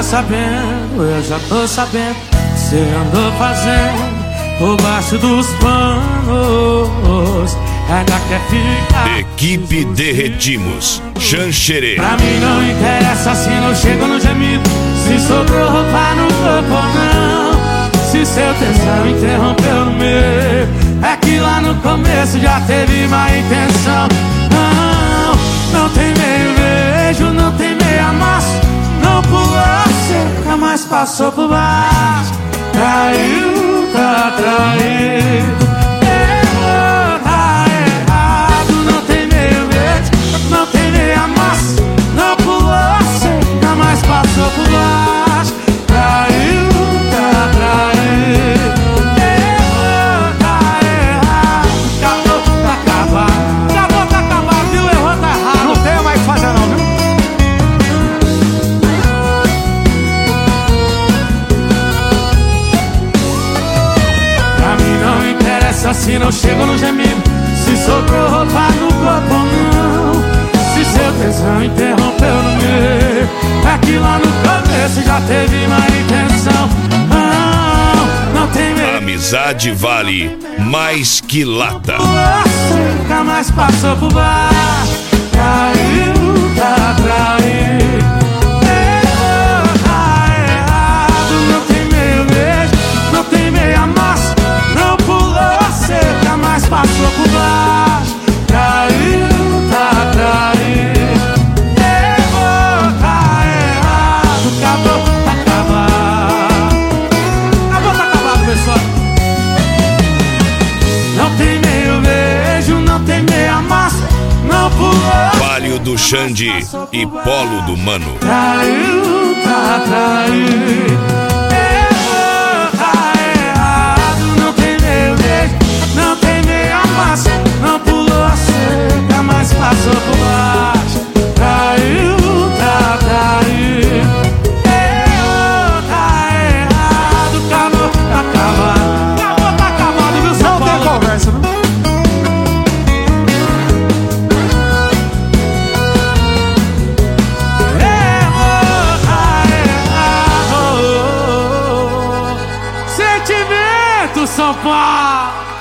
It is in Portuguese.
eu já tô sabendo. Cê andou fazendo por baixo dos panos, ainda quer ficar. Equipe Derretimos, Xanxerê. Pra mim não interessa se não chego no gemido, se sobrou roupa no corpo ou não, se seu tesão interrompeu no meio. É que lá no começo já teve má intenção. Não tem meio beijo, não tem meio amasso, não pulou cerca, mas passou por baixo. Traiu, tá traído, errou, tá errado. Não tem meio beijo, não tem meio amasso, não pulou cerca, mas passou por baixo. Traiu, tá traído, errou, tá errado. Acabou, tá acabado. Acabou, tá acabado, viu? Errou, tá errado. Não tem mais o que fazer não, viu? Se não chego no gemido, se sobrou roupa no corpo ou não, se seu tesão interrompeu no meio. É que lá no começo já teve má intenção. Não tem medo. Amizade vale mais que lata. Nunca mais passou por baixo. Traiu, tá traído, errou, tá errado. Não tem meio beijo, não tem meio amasso, não pulou cerca, mas passou por baixo. Traiu, tá traído, errou, tá errado. Acabou, tá acabado. Acabou, tá acabado, pessoal. Não tem meio beijo, não tem meio amasso, não pulou. Palio do Xande e Polo do Mano. Traiu, tá traído, errou, tá errado. Não tem meio beijo, não tem meio amasso, não pulou a cerca, mas passou por baixo. Traiu, tá traído, errou, tá errado. Acabou, tá acabado. Acabou, tá acabado, viu, São Paulo? Não tem conversa, viu? Sentimento, São Paulo.